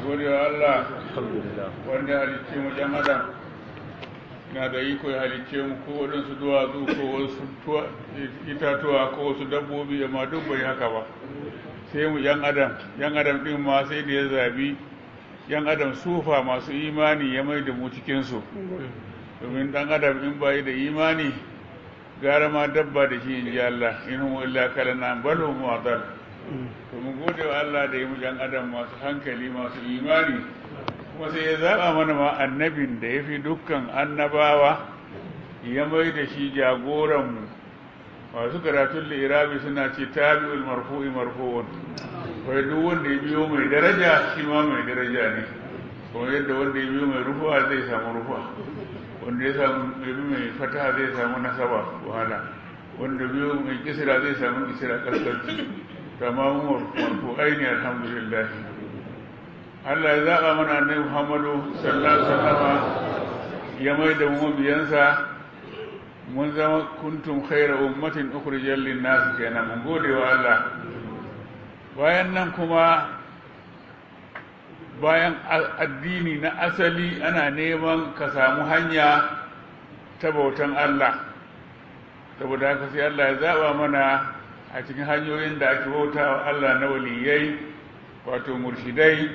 gode wa Allah alhamdulillah wanda ya halicce mu jan adam na da iko ya halicce mu ko waɗansu duwatsu ko wasu itatuwa ko wasu dabbobi amma duk bai haka ba sai mu yan adam ɗin ma sai da ya zabi yan adam sufa masu imani ya mai da mu cikinsu domin ɗan adam in bai da imani gara ma dabba da shi in ji Allah in hum illa kalana bal hum adall to mu gode wa Allah da ya mu yan adam masu hankali masu imani kuma sai ya zaba mana ma annabin da ya fi dukkan annabawa ya mai da shi jagoran mu masu karatun lirabi suna ce tabi'ul marfu'i marfu'un kai duk wanda ya biyo mai daraja shi ma mai daraja ne kuma yadda wanda ya biyo mai rufuwa zai samu rufuwa wanda ya samu mai fataha zai samu nasaba wahala wanda biyo mai kisira zai samu kisira kaskanci tamamun marfu aini alhamdulillah Allah ya zaɓa mana annabi Muhammadu sallallahu alaihi wasallam ya mai da mu biyansa mun zama kuntum khayra ummatin ukhrijal lin-nas kenan mun gode wa Allah bayan nan kuma bayan addini na asali ana neman ka samu hanya ta bautan Allah saboda haka sai Allah ya zaba mana a cikin hanyoyin da ake bauta wa Allah na waliyai wato murshidai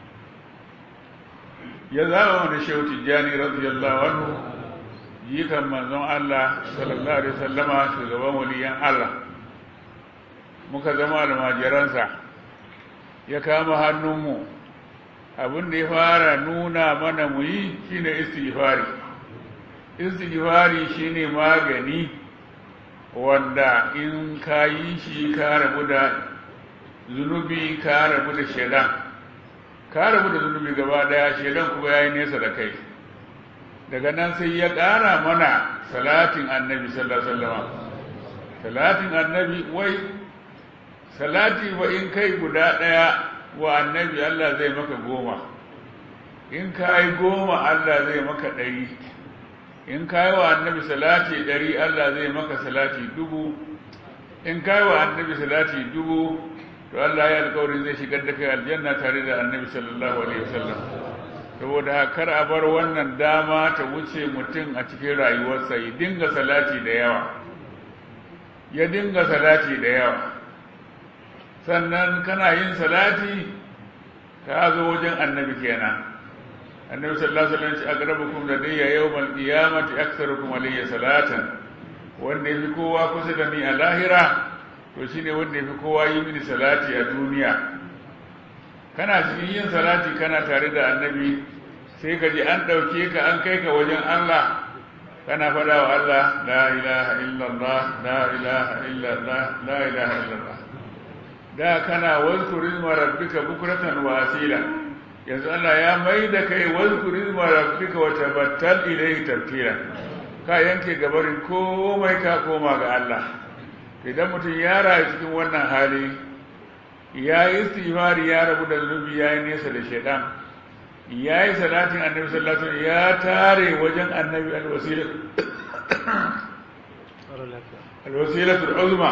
ya zaba mana Shehu Tijjani radiyallahu anhu jikan manzon Allah sallallahu alaihi wasallama shugaban waliyan Allah muka zama almajiransa ya kama hannunmu abin da ya fara nuna mana mu yi shine istighfari shine magani wanda in ka yi shi ka rabu da zunubi ka rabu da shedan ka rabu da zunubi gaba daya shedan kuma yayi nesa da kai daga nan sai ya ƙara mana salatin annabi sallallahu alaihi wasallam salatin annabi wai salati wa in kai guda daya wa annabi Allah zai maka 10 in kai 10 Allah zai maka 100 in kai wa annabi salati 100 Allah zai maka salati 1000 in kai wa annabi salati 1000 to Allah ya alƙawarin zai shigar da kai aljanna tare da annabi sallallahu alaihi wasallam saboda kar a bar wannan dama ta wuce mutum a cikin rayuwarsa ya dinga salati da yawa sannan kana yin salati ka zo wajen annabi kenan annabi sallallahu alaihi wasallam ya aqrabukum ladayya yawmal qiyamati aktharukum alayya salatan wanda yafi kowa kusa da ni a lahira to shine wanda yafi kowa yi mini salati a duniya kana cikin yin salati kana tare da annabi sai ka ji an dauke ka an kai ka wajen Allah kana fada wa Allah la ilaha illallah la ilaha illallah la ilaha illallah da kana wazkurizma rabbika bukratan wa asila yanzu Allah ya mai da kai wazkurizma rabbika wa tabattal ilayhi tabtila ka yanke gabarin komai ka koma ga Allah idan mutum ya rayu cikin wannan hali ya yi istighfari ya rabu da zunubi ya yi nesa da shaitan ya yi salatin annabi sallallahu alaihi wasallam ya tare wajen annabi alwasilatul uzma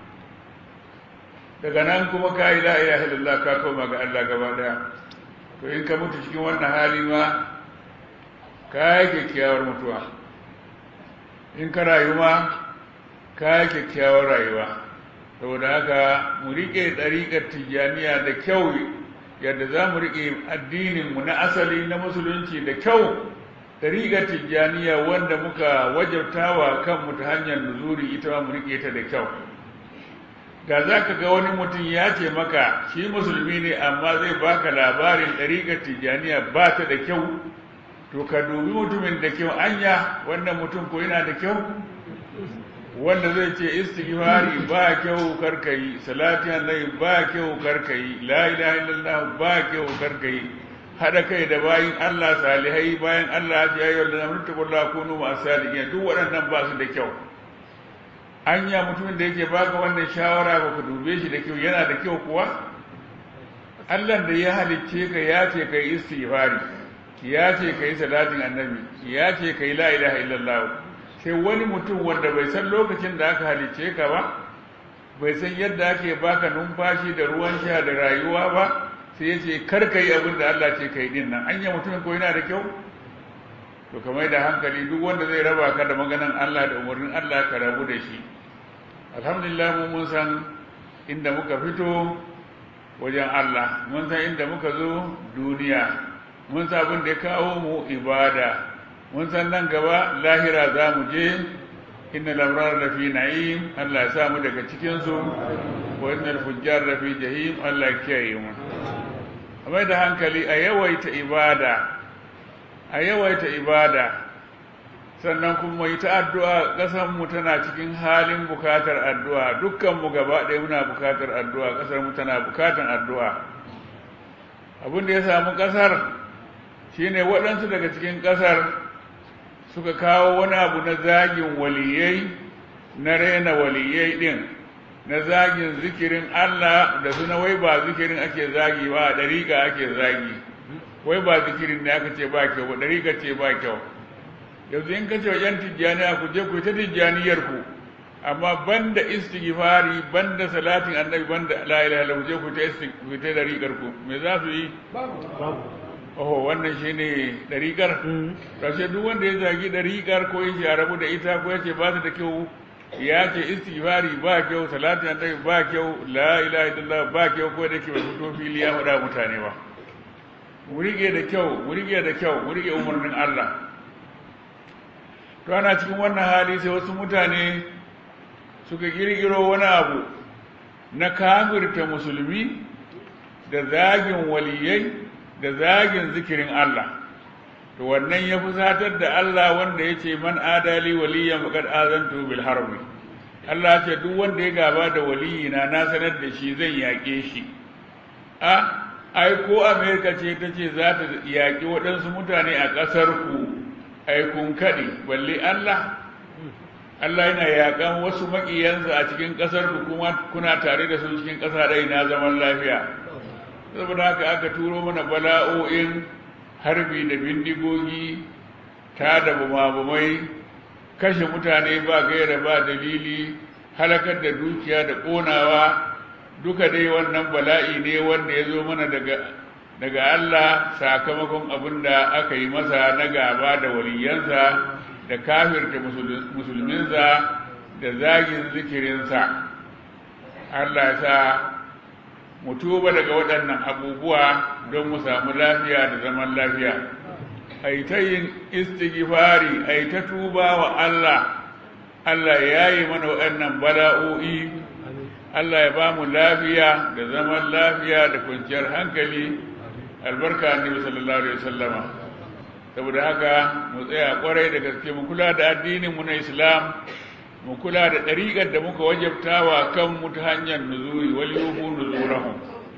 daga nan kuma ka yi la ilaha illallah ka koma ga Allah gaba daya to in ka mutu cikin wannan hali ma ka yi kyakkyawar mutuwa in ka rayu ma ka yi kyakkyawar rayuwa saboda haka mu riƙe ɗariƙar tijjaniya da kyau yadda za mu riƙe addininmu na asali na musulunci da kyau ɗariƙar tijjaniya wanda muka wajabtawa kanmu ta hanyar nuzuri ita ma mu riƙe ta da kyau da za ka ga wani mutum ya ce maka shi musulmi ne amma zai baka labarin ɗariƙar tijjaniya ba ta da kyau to ka dubi mutumin da kyau anya wannan mutum ko yana da kyau wanda zai ce istighfari ba kyau karkai salati annabi ba kyau karkai la ilaha illallah ba kyau karkai hada kai da bayin Allah salihai bayan Allah ya yi wa amrutullahi kunu ma salihin duk waɗannan ba su da kyau anya mutumin da yake baka wannan shawara ba ka dube shi da kyau yana da kyau kuwa Allah da ya halicce ka ya ce kai istighfari ya ce kai salatin annabi ya ce kai la ilaha illallah sai wani mutum wanda bai san lokacin da aka halicce ka ba bai san yadda ake baka numfashi da ruwan sha da rayuwa ba sai ya ce kar ka yi abin da Allah ce ka yi din nan anya mutumin ko yana da kyau to kamar da hankali duk wanda zai raba ka da maganan Allah da umarnin Allah ka rabu da shi alhamdulillah mun san inda muka fito wajen Allah mun san inda muka zo duniya mun san abin da ya kawo mu ibada mun san nan gaba lahira za mu je inna labrar da fi na'im Allah ya sa mu daga cikinsu wa innal fujjar da fi jahim Allah ya kiyaye mu amma da hankali a yawaita ibada sannan kuma yi ta addu'a ƙasar mu tana cikin halin bukatar addu'a dukkan mu gaba ɗaya muna bukatar addu'a ƙasar mu tana bukatar addu'a abin da ya samu ƙasar shine waɗansu daga cikin ƙasar suka kawo wani abu na zagin waliyai na rena waliyai din na zagin zikirin Allah da suna wai ba zikirin ake zagi ba dariƙa ake zagi wai ba zikirin ne aka ce ba kyau ba dariƙa ce ba kyau yanzu in ka ce wajen tijjaniya ku je ku ta tijjaniyar ku amma banda istighfari banda salatin annabi banda la ilaha illallah ku je ku ta dariƙar ku me za su yi oho wannan shi ne ɗariƙar rashe duk wanda ya zagi ɗariƙar ko ya rabu da ita ko ya ce ba su da kyau ya ce istighfari ba kyau salatin annabi ba kyau la ilaha illallah ba kyau ko da ke ba fito fili ya faɗa mutane ba mu rike da kyau mu rike umarnin Allah to ana cikin wannan hali sai wasu mutane suka kirkiro wani abu na kafirta musulmi da zagin waliyai da zagin zikirin Allah to wannan ya fusatar da Allah wanda ya ce man adali waliyan faqad azantu bil harbi Allah ce duk wanda ya gaba da waliyina na sanar da shi zan yaƙe shi ai ko Amerika ce ta ce za ta yaƙi waɗansu mutane a ƙasar ku ai kun kaɗe balle Allah yana yaƙan wasu maƙiyansa a cikin ƙasar ku kuma kuna tare da su cikin ƙasa ɗaya na zaman lafiya saboda haka aka turo mana bala'o'in harbi da bindigogi ta da bumabumai kashe mutane ba gaira ba dalili halakar da dukiya da ƙonawa duka dai wannan bala'i ne wanda ya zo mana daga Allah sakamakon abin da aka yi masa na gaba da waliyansa da kafirta musulminsa da zagin zikirinsa Allah ya sa mu tuba daga waɗannan abubuwa don mu samu lafiya da zaman lafiya ai ta yin istighfari ai ta tuba wa Allah ya yi mana waɗannan bala'o'i Allah ya ba mu lafiya da zaman lafiya da kwanciyar hankali albarka annabi sallallahu alaihi wasallama saboda haka mu tsaya kwarai da gaske mu kula da addinin mu na Islam mu kula da ɗariƙar da muka wajabtawa kan mu ta hanyar nuzuri wal yuhu nuzurahum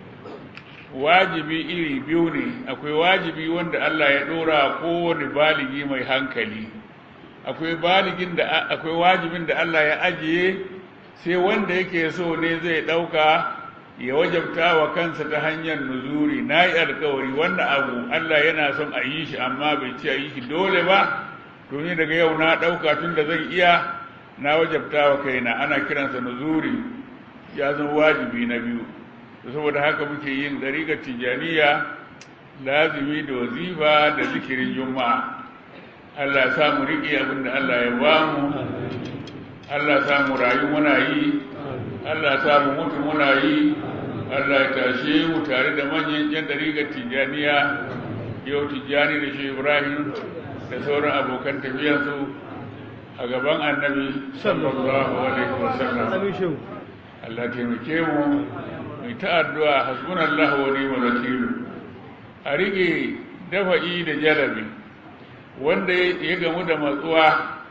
wajibi iri biyu ne akwai wajibi wanda Allah ya dora kowane baligi mai hankali akwai wajibin da Allah ya ajiye sai wanda yake so ne zai ɗauka ya wajabtawa kansa ta hanyar nuzuri na yi alkawari wannan abu Allah yana son a yi shi amma bai ce a yi shi dole ba to ni daga yau na ɗauka tun da zan iya na wajabta wa kaina ana kiransa nuzuri ya zama wajibi na biyu saboda haka muke yin dariƙar tijaniya lazimi da wazifa da zikirin juma'a Allah ya sa mu riƙe abin da Allah ya ba mu Allah ya sa mu rayu muna yi Allah ya sa mu mutu muna yi Allah ya tashe mu tare da manyan yan dariƙar tijaniya yau tijani da shi Ibrahim da sauran abokan tafiyarsu a gaban annabi sallallahu alaihi wasallam Allah taimake mu mai ta addu'a hasbunallahu wa ni'mal wakeel a rige dafa'i da jalabi wanda ya gamu da matsuwa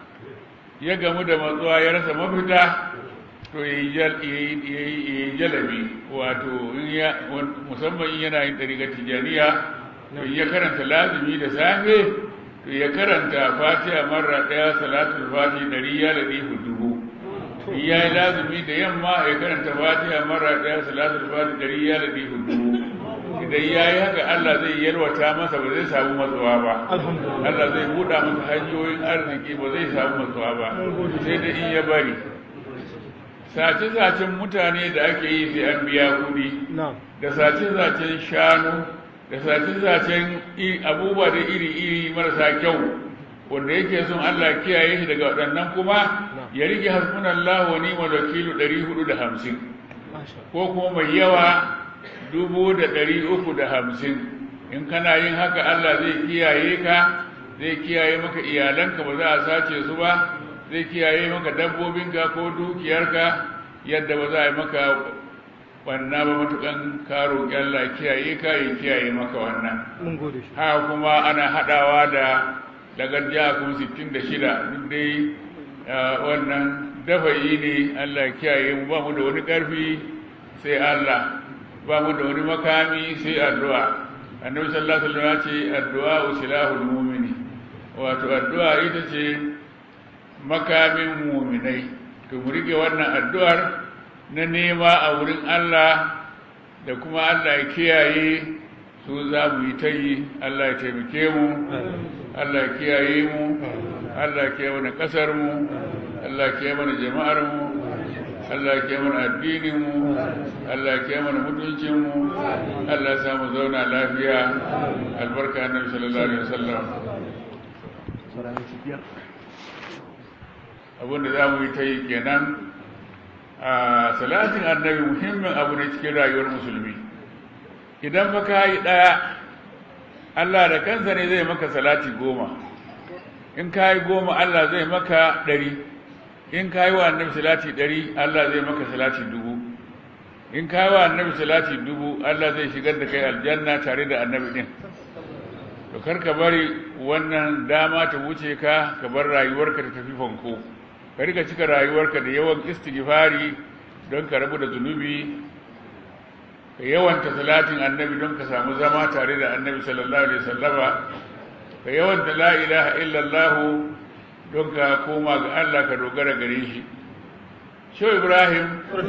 ya rasa mafita to yayi jalabi wato musamman yana yin ɗariƙar tijaniya to ya karanta lazimi da safe to ya karanta fatiha marra daya salatul fatiha 100 ya yi lazumi da yamma ya karanta fatiha marra daya salatul fatiha 100 idan ya yi haka Allah zai yalwata masa ba zai samu matsuwa ba Allah zai buɗa masa hanyoyin arziki ba zai samu matsuwa ba sai da in ya bari sace-sacen mutane da ake yi sai an biya kuɗi da sace-sacen shanu da sace-sacen abubuwa da iri-iri marasa kyau wanda yake son Allah kiyaye shi daga waɗannan kuma ya rike hasbunallahu wa ni'mal wakilu 450 ko kuma mai yawa 350 in kana yin haka Allah zai kiyaye ka, zai kiyaye maka iyalanka ba za a sace su ba, zai kiyaye maka dabbobinka ko dukiyarka yadda ba za a yi maka wannan ba matukan karo Allah kiyaye ka ya kiyaye maka wannan. Haka kuma ana haɗawa da lagarja kuma 66 duk dai wannan dafa'i ne. Allah kiyaye mu, ba mu da wani ƙarfi sai Allah, ba mu da wani makami sai addu'a. Annabi sallallahu alaihi wasallam ya ce addu'a usilahul mu'mini, wato addu'a ita ce makamin mu'minai. To mu rike wannan addu'ar na nema a wurin Allah da kuma Allah ya kiyaye su za mu yi ta yi. Allah ya taimake mu, Allah ya kiyaye mu, Allah ya kiyaye mana ƙasar mu, Allah ya kiyaye mana jama'ar mu, Allah ya kiyaye mana addinin mu, Allah ya kiyaye mana mutuncin mu, Allah ya sa mu zauna lafiya. Albarka Annabi sallallahu alaihi wasallam. Abinda za mu yi ta yi kenan. Salatin annabi muhimmin abu ne cikin rayuwar musulmi. Idan ba ka yi ɗaya, Allah da kansa ne zai maka salati 10. In ka yi 10, Allah zai maka 100. In ka yi wa annabi salati 100, Allah zai maka salati 1000. In ka yi wa annabi salati 1000, Allah zai shigar da kai aljanna tare da annabi din. To kar ka bari wannan dama ta wuce ka, ka bar rayuwarka ta tafi fanko. Ka rika cika rayuwarka da yawan istighfari don ka rabu da zunubi, ka yawanta salatin annabi don ka samu zama tare da annabi sallallahu alaihi wasallama, ka yawanta la ilaha illallah don ka koma ga Allah ka dogara gare shi. Shehu Ibrahim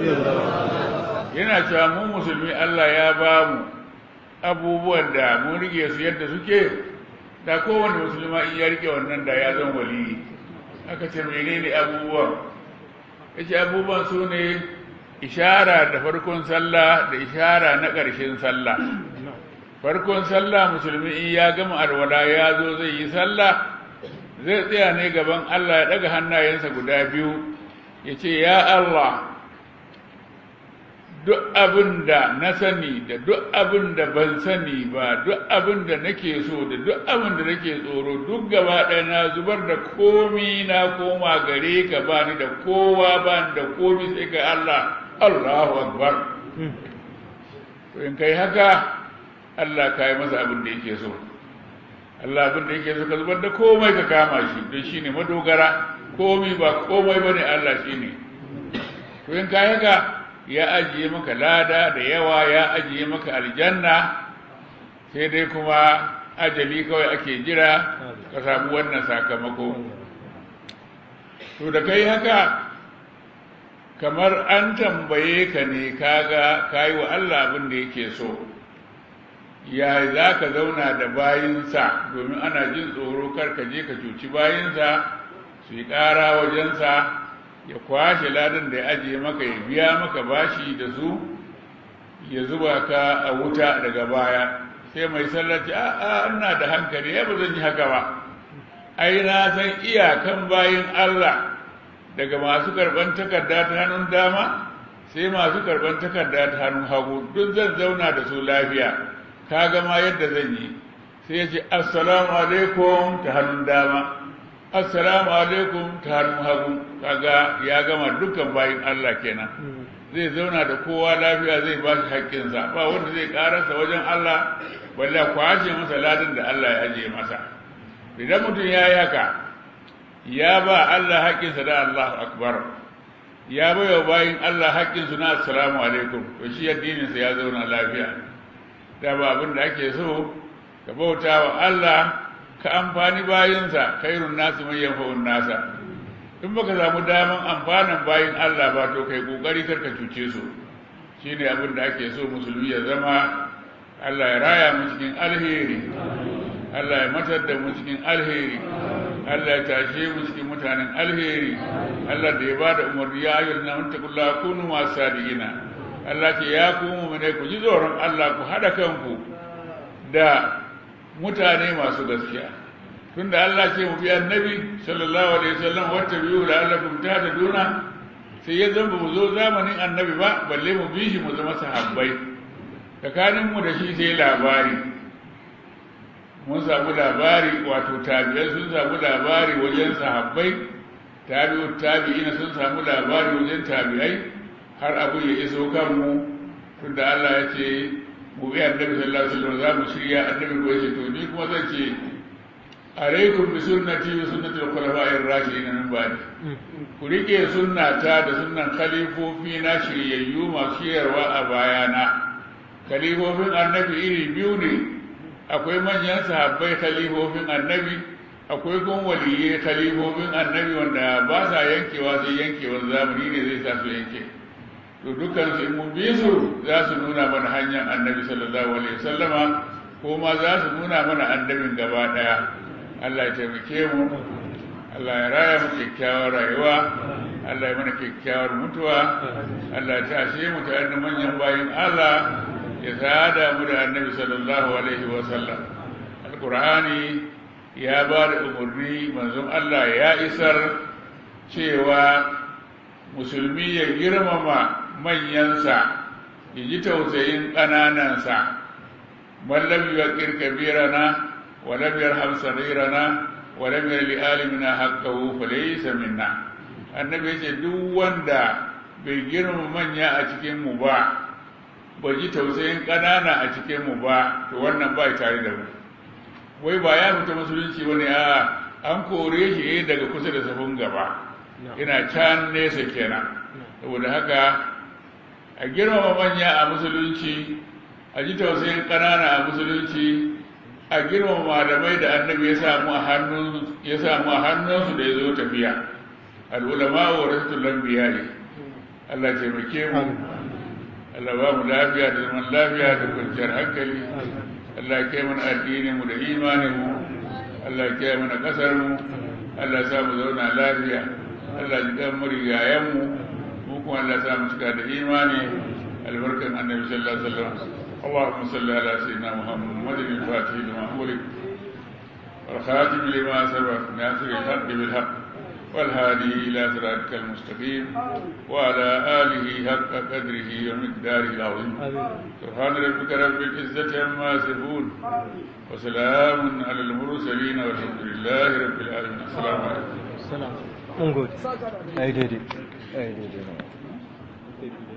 yana cewa mu musulmi Allah ya ba mu abubuwan da mun rike su yadda suke, da kowane musulma in ya rike wannan da ya zan waliyi. Aka ce menene abubuwan? Yace abubuwan su ne ishara da farkon sallah da ishara na ƙarshen sallah. Farkon sallah musulmi in ya gama alwala ya zo zai yi sallah, zai tsaya ne gaban Allah ya daga hannayensa guda biyu ya ce ya Allah, duk abin da na sani da duk abin da ban sani ba, duk abin da nake so da duk abin da nake tsoro, duk gaba ɗaya na zubar da komi na koma gare ka, ba ni da kowa, ba ni da komi sai ka Allah. Allahu Akbar. To in kai haka Allah ka yi masa abin da yake so. Allah abin da yake so ka zubar da komai ka kama shi, don shi ne madogara. Komi ba komai ba ne, Allah shi ne. To in kai haka ya ajiye maka lada da yawa, ya ajiye maka aljanna, sai dai kuma ajali kawai ake jira ka samu wannan sakamako. To da kai haka kamar an tambaye ka ne, kaga kayi wa Allah abin da yake so, ya za ka zauna da bayinsa, domin ana jin tsoro kar ka je ka cuci bayinsa su yi ƙara wajensa ya kwashe ladan da ya ajiye maka, ya biya maka bashi da su, ya zuba ka a wuta daga baya. Sai mai sallaci a ina da hankali, ya ba zan yi haka ba, ai na san iyakan bayin Allah, daga masu karban takarda ta hannun dama sai masu karban takarda ta hannun hagu, duk zan zauna da su lafiya. Ka gama yadda zan yi, sai ya ce assalamu alaikum ta hannun dama, assalamu alaikum ta hannun hagu. Kaga ya gama dukkan bayin Allah kenan. Zai zauna da kowa lafiya, zai ba shi haƙƙinsa, ba wanda zai ƙararsa wajen Allah, balle kwashe masa ladan da Allah ya ajiye masa. Idan mutum ya yi haka, ya ba Allah haƙƙinsa da Allahu Akbar, ya bai wa bayin Allah haƙƙinsu na assalamu alaikum, to shi addininsa ya zauna lafiya. Da ba abin da ake so, ka bauta wa Allah, ka amfani bayinsa, khairun nasu man yanfa'un nasa. In baka samu daman amfanin bayin Allah ba, to kai kokari kar ka cuce su. Shine abin da ake so musulmi ya zama. Allah ya raya mu cikin alheri, Allah ya matar da mu cikin alheri, Allah ya tashe mu cikin mutanen alheri. Allah da ya bada umarni ya ayyuhal ladina amanu kunu ma'as sadiqina, Allah ce ya ku mu'mine ku ji tsoron Allah ku hada kanku da mutane masu gaskiya tunda Allah ce mu bi annabi sallallahu alaihi wasallam wata biyu la'allakum tahtaduna sai ya zama mu zo zamanin annabi ba balle mu bi shi mu zama sahabbai tsakanin mu da shi sai labari mun samu labari wato tabi'ai sun samu labari wajen sahabbai tabi'ina sun samu labari wajen tabi'ai har abu ya iso kanmu tunda Allah ya ce mu bi annabi sallallahu alaihi wasallam za mu shirya annabi ko yace to ni kuma zan ce alaikum bi sunnati wa sunnati al-khulafa'ir rashidin min ba'di ku rike sunnata da sunnan khalifofi na shiryayyu masu shiyarwa a bayana khalifofin annabi iri biyu ne akwai manyan sahabbai khalifofin annabi akwai kuma waliyai khalifofin annabi wanda ba sa yankewa sai yankewar zamani ne zai sa su yanke to dukkan su mun bi su za su nuna mana hanyar annabi sallallahu alaihi wasallama ko ma za su nuna mana annabin gaba daya Allah ya taimake mu Allah ya raya mu kyakkyawar rayuwa Allah ya mana kyakkyawar mutuwa Allah ya tashe mu tare da manyan bayin Allah ya sada mu da annabi sallallahu alaihi wasallam alqur'ani ya ba da umarni manzon Allah ya isar cewa musulmi ya girmama manyansa ya ji tausayin ƙananansa mallam yuqir kabirana wa lam yarham saghirana wa lam yarli alimina haqqahu falaysa minna annabi yace duk wanda bai girmama manya a cikin mu ba bai ji tausayin ƙanana a cikin mu ba to wannan bai tare da mu wai ba ya fita musulunci wani a an kore shi daga kusa da safin gaba ina can nesa kenan saboda haka a girmama manya a musulunci a ji tausayin ƙanana a musulunci a girmama malamai da annabi ya samu a hannunsu da ya zo tafiya al'ulama wa rasul anbiya ne Allah taimake mu Allah ba mu lafiya da zaman lafiya da kwanciyar hankali Allah ya kai mana addinin mu da imanin mu Allah ya kai mana kasar mu Allah ya sa mu zauna lafiya Allah ya ga mu rigayen mu kuma Allah ya sa mu cika da imani albarkan annabi sallallahu alaihi wasallam اللهم صل على سيدنا محمد الفاتح لما أغلق والخاتم لما سبق ناصر الحق بالحق والهادي إلى صراطك المستقيم وعلى آله حق قدره ومقداره العظيم سبحان ربك رب العزة عما يصفون وسلام على المرسلين والحمد لله رب العالمين السلام عليكم. Good. I did it.